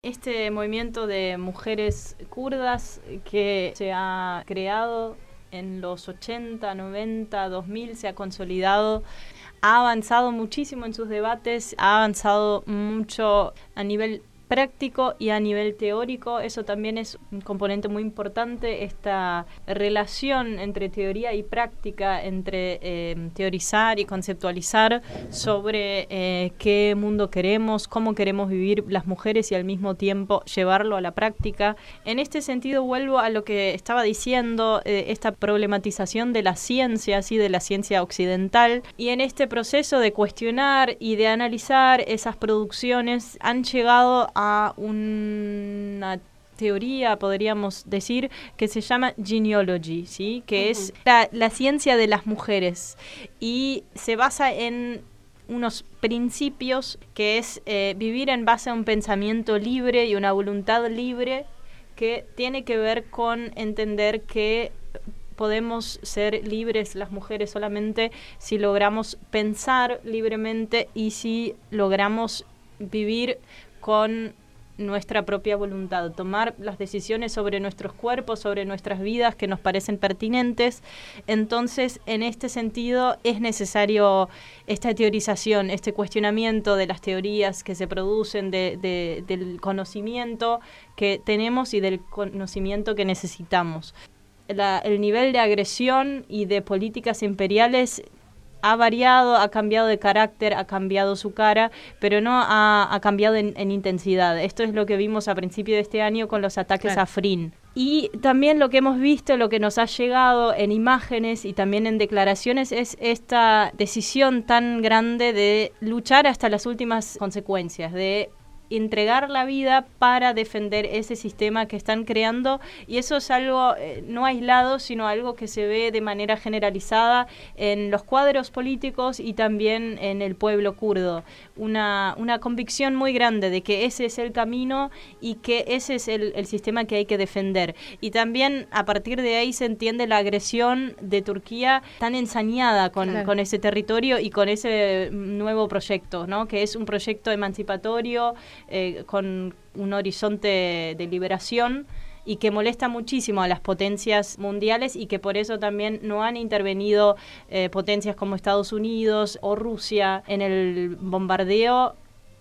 Este movimiento de mujeres kurdas que se ha creado en los 80, 90, 2000, se ha consolidado, ha avanzado muchísimo en sus debates, ha avanzado mucho a nivel práctico y a nivel teórico. Eso también es un componente muy importante, esta relación entre teoría y práctica, entre teorizar y conceptualizar sobre qué mundo queremos, cómo queremos vivir las mujeres y al mismo tiempo llevarlo a la práctica. En este sentido vuelvo a lo que estaba diciendo, esta problematización de la ciencia, ¿sí? De la ciencia occidental, y en este proceso de cuestionar y de analizar esas producciones han llegado a una teoría, podríamos decir, que se llama genealogy, ¿sí? Que es la ciencia de las mujeres, y se basa en unos principios que es vivir en base a un pensamiento libre y una voluntad libre, que tiene que ver con entender que podemos ser libres las mujeres solamente si logramos pensar libremente y si logramos vivir con nuestra propia voluntad, tomar las decisiones sobre nuestros cuerpos, sobre nuestras vidas que nos parecen pertinentes. Entonces, en este sentido, es necesario esta teorización, este cuestionamiento de las teorías que se producen, del conocimiento que tenemos y del conocimiento que necesitamos. El nivel de agresión y de políticas imperiales ha variado, ha cambiado de carácter, ha cambiado su cara, pero no ha cambiado en intensidad. Esto es lo que vimos a principio de este año con los ataques a Afrin. Y también lo que hemos visto, lo que nos ha llegado en imágenes y también en declaraciones, es esta decisión tan grande de luchar hasta las últimas consecuencias, de entregar la vida para defender ese sistema que están creando, y eso es algo no aislado, sino algo que se ve de manera generalizada en los cuadros políticos y también en el pueblo kurdo. Una convicción muy grande de que ese es el camino y que ese es el sistema que hay que defender. Y también a partir de ahí se entiende la agresión de Turquía tan ensañada con ese territorio y con ese nuevo proyecto, ¿no? Que es un proyecto emancipatorio, con un horizonte de liberación, y que molesta muchísimo a las potencias mundiales, y que por eso también no han intervenido potencias como Estados Unidos o Rusia en el bombardeo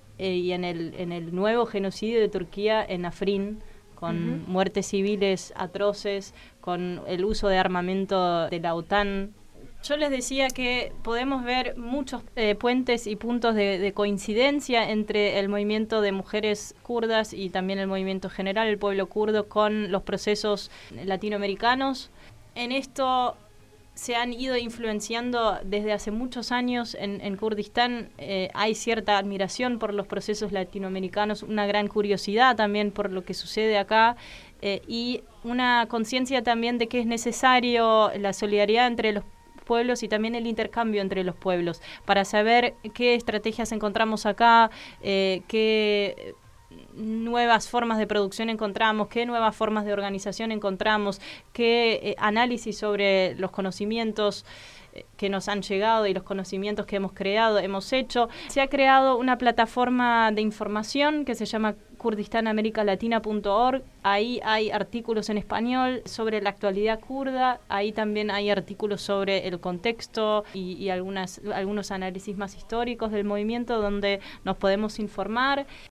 y en el nuevo genocidio de Turquía en Afrin, con muertes civiles atroces, con el uso de armamento de la OTAN. Yo les decía que podemos ver muchos puentes y puntos de coincidencia entre el movimiento de mujeres kurdas y también el movimiento general, el pueblo kurdo, con los procesos latinoamericanos. En esto se han ido influenciando desde hace muchos años en Kurdistán. Hay cierta admiración por los procesos latinoamericanos, una gran curiosidad también por lo que sucede acá, y una conciencia también de que es necesario la solidaridad entre los pueblos y también el intercambio entre los pueblos, para saber qué estrategias encontramos acá, qué nuevas formas de producción encontramos, qué nuevas formas de organización encontramos, qué análisis sobre los conocimientos que nos han llegado y los conocimientos que hemos creado, hemos hecho. Se ha creado una plataforma de información que se llama KurdistanAmericalatina.org. Ahí hay artículos en español sobre la actualidad kurda, ahí también hay artículos sobre el contexto y algunos análisis más históricos del movimiento donde nos podemos informar.